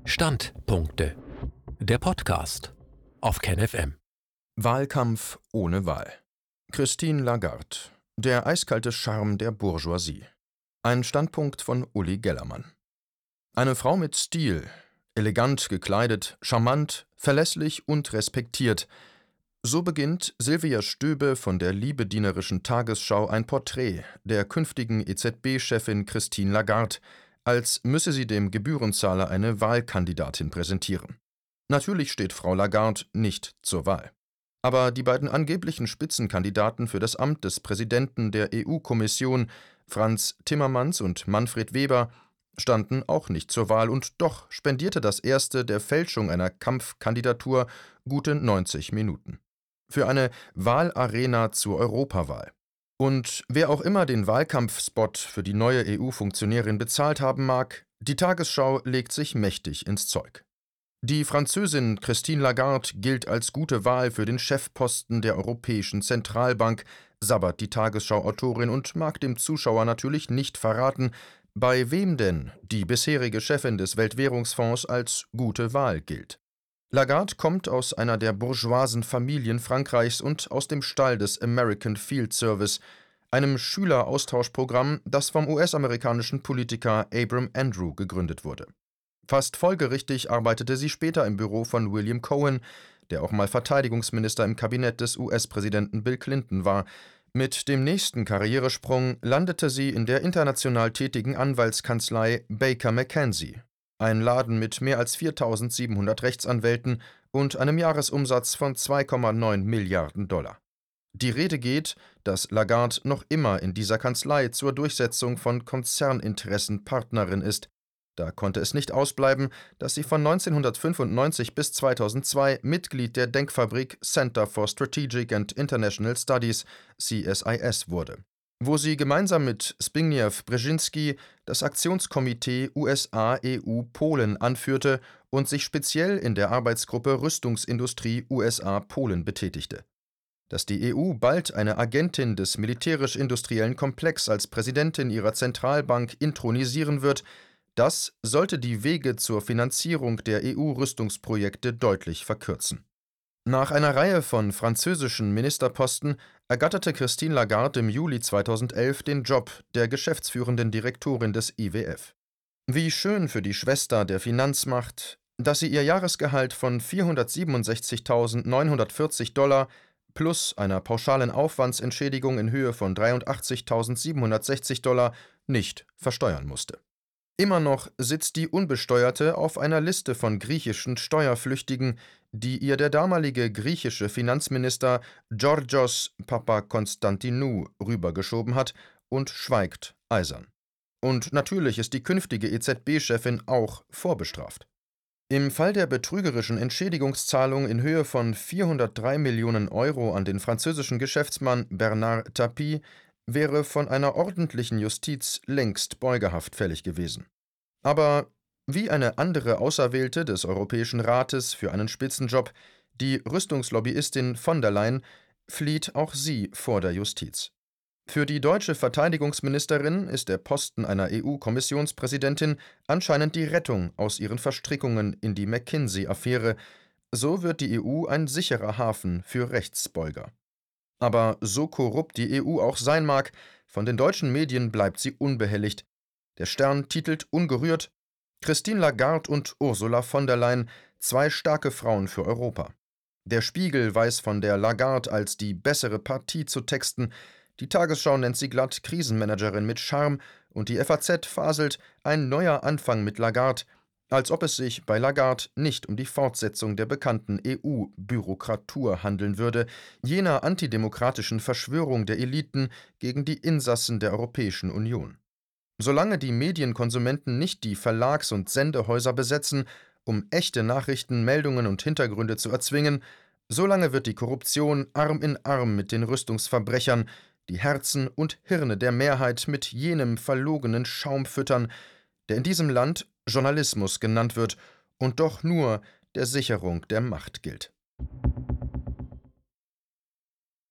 Standpunkte. Der Podcast auf KenFM. Wahlkampf ohne Wahl. Christine Lagarde. Der eiskalte Charme der Bourgeoisie. Ein Standpunkt von Uli Gellermann. Eine Frau mit Stil, elegant gekleidet, charmant, verlässlich und respektiert. So beginnt Silvia Stöbe von der liebedienerischen Tagesschau ein Porträt der künftigen EZB-Chefin Christine Lagarde, als müsse sie dem Gebührenzahler eine Wahlkandidatin präsentieren. Natürlich steht Frau Lagarde nicht zur Wahl. Aber die beiden angeblichen Spitzenkandidaten für das Amt des Präsidenten der EU-Kommission, Frans Timmermans und Manfred Weber, standen auch nicht zur Wahl, und doch spendierte das erste der Fälschung einer Kampfkandidatur gute 90 Minuten. Für eine Wahlarena zur Europawahl. Und wer auch immer den Wahlkampfspot für die neue EU-Funktionärin bezahlt haben mag, die Tagesschau legt sich mächtig ins Zeug. Die Französin Christine Lagarde gilt als gute Wahl für den Chefposten der Europäischen Zentralbank, sabbert die Tagesschau-Autorin und mag dem Zuschauer natürlich nicht verraten, bei wem denn die bisherige Chefin des Weltwährungsfonds als gute Wahl gilt. Lagarde kommt aus einer der bourgeoisen Familien Frankreichs und aus dem Stall des American Field Service, einem Schüleraustauschprogramm, das vom US-amerikanischen Politiker Abram Andrew gegründet wurde. Fast folgerichtig arbeitete sie später im Büro von William Cohen, der auch mal Verteidigungsminister im Kabinett des US-Präsidenten Bill Clinton war. Mit dem nächsten Karrieresprung landete sie in der international tätigen Anwaltskanzlei Baker McKenzie, ein Laden mit mehr als 4.700 Rechtsanwälten und einem Jahresumsatz von 2,9 Milliarden $. Die Rede geht, dass Lagarde noch immer in dieser Kanzlei zur Durchsetzung von Konzerninteressen Partnerin ist. Da konnte es nicht ausbleiben, dass sie von 1995 bis 2002 Mitglied der Denkfabrik Center for Strategic and International Studies, CSIS, wurde, wo sie gemeinsam mit Zbigniew Brzezinski das Aktionskomitee USA-EU-Polen anführte und sich speziell in der Arbeitsgruppe Rüstungsindustrie USA-Polen betätigte. Dass die EU bald eine Agentin des militärisch-industriellen Komplex als Präsidentin ihrer Zentralbank intronisieren wird, das sollte die Wege zur Finanzierung der EU-Rüstungsprojekte deutlich verkürzen. Nach einer Reihe von französischen Ministerposten ergatterte Christine Lagarde im Juli 2011 den Job der geschäftsführenden Direktorin des IWF. Wie schön für die Schwester der Finanzmacht, dass sie ihr Jahresgehalt von $467.940 plus einer pauschalen Aufwandsentschädigung in Höhe von $83.760 nicht versteuern musste. Immer noch sitzt die Unbesteuerte auf einer Liste von griechischen Steuerflüchtigen, die ihr der damalige griechische Finanzminister Georgios Papakonstantinou rübergeschoben hat, und schweigt eisern. Und natürlich ist die künftige EZB-Chefin auch vorbestraft. Im Fall der betrügerischen Entschädigungszahlung in Höhe von 403 Millionen € an den französischen Geschäftsmann Bernard Tapie wäre von einer ordentlichen Justiz längst Beugehaft fällig gewesen. Aber wie eine andere Auserwählte des Europäischen Rates für einen Spitzenjob, die Rüstungslobbyistin von der Leyen, flieht auch sie vor der Justiz. Für die deutsche Verteidigungsministerin ist der Posten einer EU-Kommissionspräsidentin anscheinend die Rettung aus ihren Verstrickungen in die McKinsey-Affäre. So wird die EU ein sicherer Hafen für Rechtsbeuger. Aber so korrupt die EU auch sein mag, von den deutschen Medien bleibt sie unbehelligt. Der Stern titelt ungerührt: Christine Lagarde und Ursula von der Leyen, zwei starke Frauen für Europa. Der Spiegel weiß von der Lagarde als die bessere Partie zu texten, die Tagesschau nennt sie glatt Krisenmanagerin mit Charme, und die FAZ faselt: ein neuer Anfang mit Lagarde, als ob es sich bei Lagarde nicht um die Fortsetzung der bekannten EU-Bürokratur handeln würde, jener antidemokratischen Verschwörung der Eliten gegen die Insassen der Europäischen Union. Solange die Medienkonsumenten nicht die Verlags- und Sendehäuser besetzen, um echte Nachrichten, Meldungen und Hintergründe zu erzwingen, solange wird die Korruption Arm in Arm mit den Rüstungsverbrechern die Herzen und Hirne der Mehrheit mit jenem verlogenen Schaum füttern, der in diesem Land Journalismus genannt wird und doch nur der Sicherung der Macht gilt.